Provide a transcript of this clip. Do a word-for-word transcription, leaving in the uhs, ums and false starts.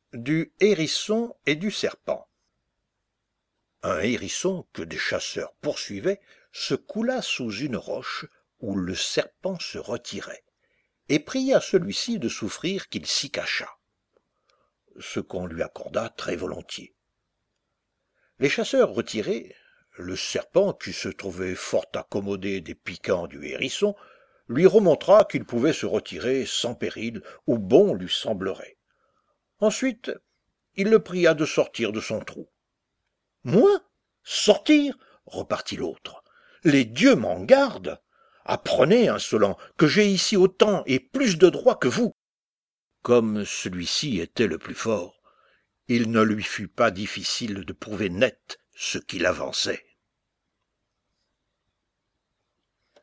Du hérisson et du serpent. Un hérisson que des chasseurs poursuivaient se coula sous une roche où le serpent se retirait, et pria celui-ci de souffrir qu'il s'y cachât, ce qu'on lui accorda très volontiers. Les chasseurs retirés, le serpent, qui se trouvait fort accommodé des piquants du hérisson, lui remontra qu'il pouvait se retirer sans péril où bon lui semblerait. Ensuite, il le pria de sortir de son trou. « Moi sortir ?» repartit l'autre. « Les dieux m'en gardent. Apprenez, insolent, que j'ai ici autant et plus de droit que vous. » Comme celui-ci était le plus fort, il ne lui fut pas difficile de prouver net ce qu'il avançait.